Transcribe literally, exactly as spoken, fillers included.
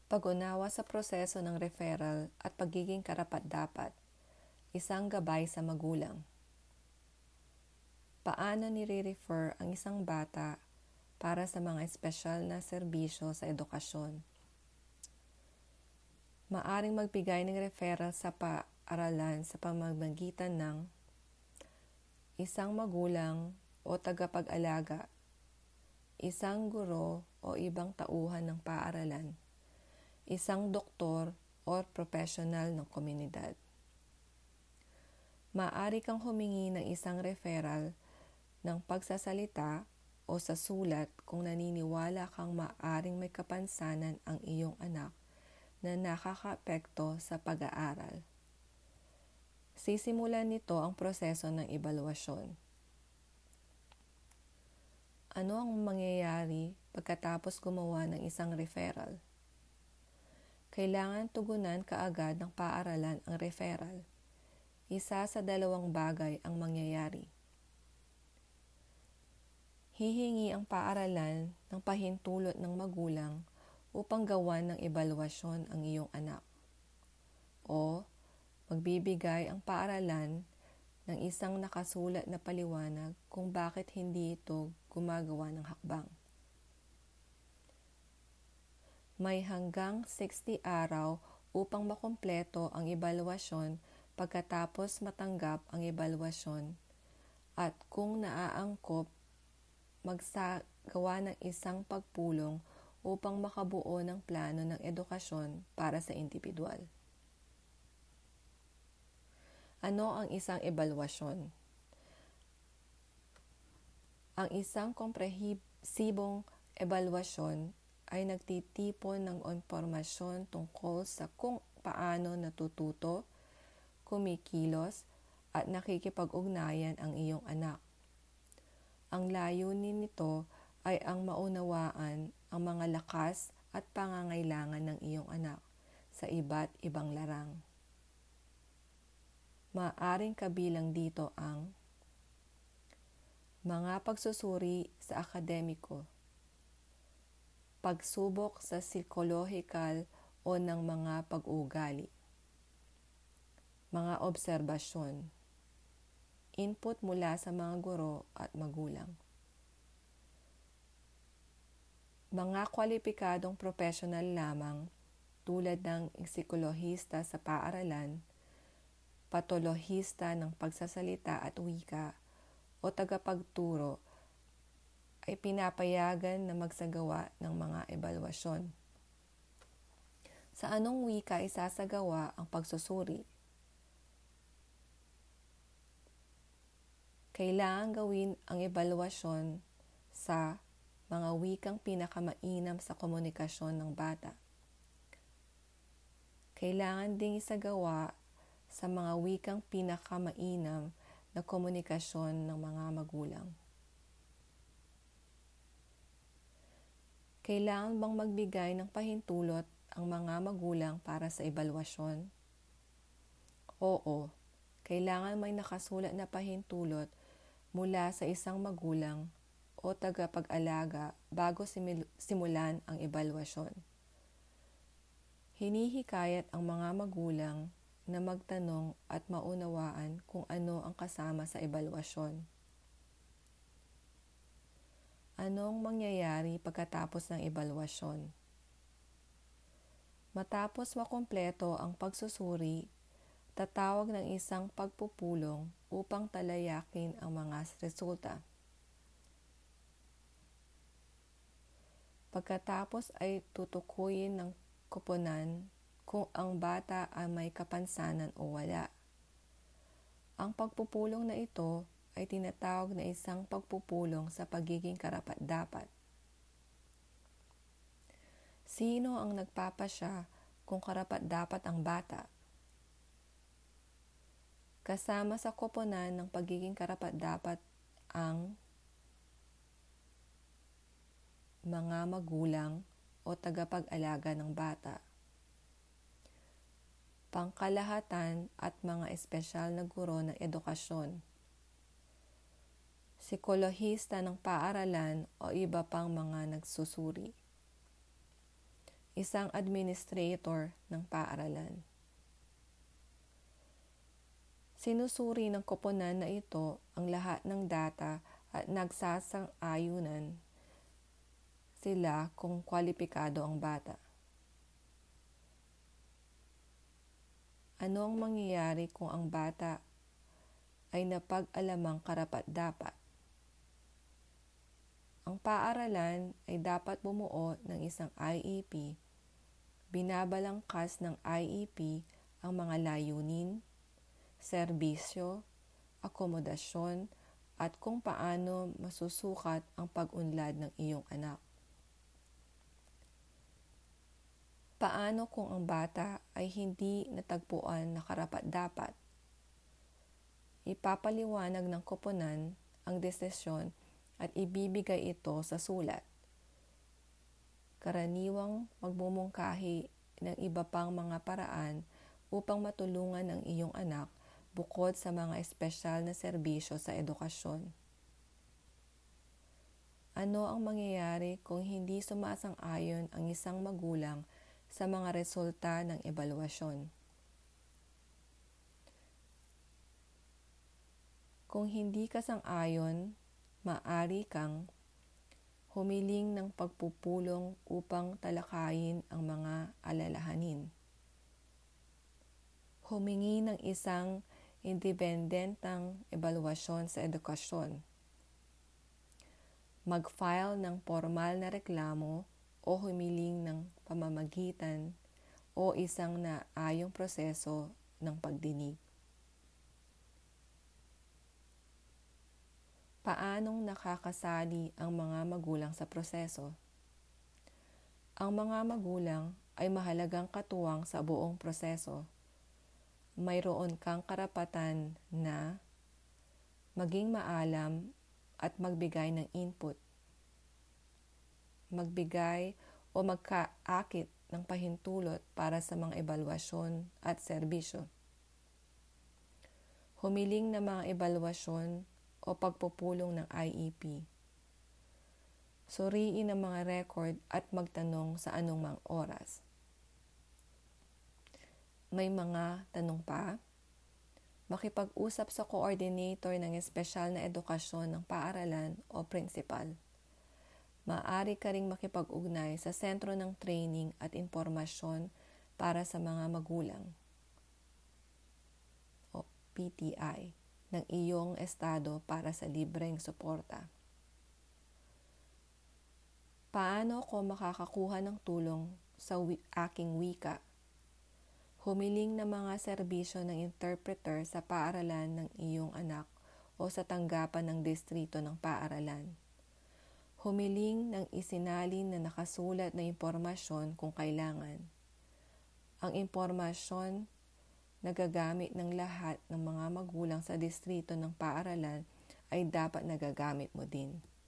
Pag-unawa sa proseso ng referral at pagiging karapat-dapat, isang gabay sa magulang. Paano nire-refer ang isang bata para sa mga espesyal na serbisyo sa edukasyon? Maaring magbigay ng referral sa paaralan sa pamamagitan ng isang magulang o tagapag-alaga, isang guro o ibang tauhan ng paaralan, isang doktor o profesional ng komunidad. Maaari kang humingi ng isang referral ng pagsasalita o sa sulat kung naniniwala kang maaring may kapansanan ang iyong anak na nakakaapekto sa pag-aaral. Sisimulan nito ang proseso ng ebaluasyon. Ano ang mangyayari pagkatapos gumawa ng isang referral? Kailangan tugunan kaagad ng paaralan ang referral. Isa sa dalawang bagay ang mangyayari. Hihingi ang paaralan ng pahintulot ng magulang upang gawan ng ebaluasyon ang iyong anak. O magbibigay ang paaralan ng isang nakasulat na paliwanag kung bakit hindi ito gumagawa ng hakbang. May hanggang sixty araw upang makumpleto ang ebaluasyon pagkatapos matanggap ang ebaluasyon at kung naaangkop, magsagawa ng isang pagpulong upang makabuo ng plano ng edukasyon para sa indibidwal. Ano ang isang ebaluasyon? Ang isang komprehensibong ebaluasyon ay nagtitipon ng impormasyon tungkol sa kung paano natututo, kumikilos, at nakikipag-ugnayan ang iyong anak. Ang layunin nito ay ang maunawaan ang mga lakas at pangangailangan ng iyong anak sa iba't ibang larang. Maaaring kabilang dito ang mga pagsusuri sa akademiko, pagsubok sa psikolohikal o ng mga pag-uugali, mga obserbasyon, input mula sa mga guro at magulang, mga kwalipikadong profesional lamang tulad ng psikolohista sa paaralan, patolohista ng pagsasalita at wika, o tagapagturo ay pinapayagan na magsagawa ng mga ebaluasyon. Sa anong wika isasagawa ang pagsusuri? Kailangan gawin ang ebaluasyon sa mga wikang pinakamainam sa komunikasyon ng bata. Kailangan ding isagawa sa mga wikang pinakamainam na komunikasyon ng mga magulang. Kailangan bang magbigay ng pahintulot ang mga magulang para sa ebaluasyon? Oo, kailangan may nakasulat na pahintulot mula sa isang magulang o tagapag-alaga bago simulan ang ebaluasyon. Hinihikayat ang mga magulang na magtanong at maunawaan kung ano ang kasama sa ebaluasyon. Anong mangyayari pagkatapos ng ebaluasyon? Matapos makumpleto ang pagsusuri, tatawag ng isang pagpupulong upang talayakin ang mga resulta. Pagkatapos ay tutukuyin ng koponan kung ang bata ay may kapansanan o wala. Ang pagpupulong na ito ay tinatawag na isang pagpupulong sa pagiging karapat-dapat. Sino ang nagpapasya kung karapat-dapat ang bata? Kasama sa koponan ng pagiging karapat-dapat ang mga magulang o tagapag-alaga ng bata, pangkalahatan at mga espesyal na guro ng edukasyon, psikolohista ng paaralan o iba pang mga nagsusuri. isang administrator ng paaralan. Sinusuri ng koponan na ito ang lahat ng data at nagsasang-ayunan sila kung kwalipikado ang bata. Ano ang mangyayari kung ang bata ay napag-alamang karapat-dapat? Ang paaralan ay dapat bumuo ng isang I E P. Binabalangkas ng I E P ang mga layunin, serbisyo, akomodasyon, at kung paano masusukat ang pag-unlad ng iyong anak. Paano kung ang bata ay hindi natagpuan na karapat-dapat? Ipapaliwanag ng koponan ang desisyon at ibibigay ito sa sulat. Karaniwang magmumungkahi ng iba pang mga paraan upang matulungan ang iyong anak bukod sa mga espesyal na serbisyo sa edukasyon. Ano ang mangyayari kung hindi sumasang-ayon ang isang magulang sa mga resulta ng ebaluasyon? Kung hindi ka sang-ayon, maaari kang humiling ng pagpupulong upang talakayin ang mga alalahanin. Humingi ng isang independentang ebaluasyon sa edukasyon. Mag-file ng formal na reklamo o humiling ng pamamagitan o isang naayong proseso ng pagdinig. Paanong nakakasali ang mga magulang sa proseso? Ang mga magulang ay mahalagang katuwang sa buong proseso. Mayroon kang karapatan na maging maalam at magbigay ng input. Magbigay o magkaakit ng pahintulot para sa mga ebaluasyon at serbisyo. Humiling ng mga ebaluasyon o pagpupulong ng I E P. Suriin ang mga record at magtanong sa anumang oras. May mga tanong pa? Makipag-usap sa coordinator ng espesyal na edukasyon ng paaralan o principal. Maaari ka ring makipag-ugnay sa Sentro ng Training at Impormasyon para sa mga Magulang o P T I ng iyong estado para sa libreng suporta. Paano ko makakakuha ng tulong sa wi- aking wika? Humiling ng mga serbisyo ng interpreter sa paaralan ng iyong anak o sa tanggapan ng distrito ng paaralan. Humiling ng isinalin na nakasulat na impormasyon kung kailangan. Ang impormasyon na gagamit ng lahat ng mga magulang sa distrito ng paaralan ay dapat nagagamit mo din.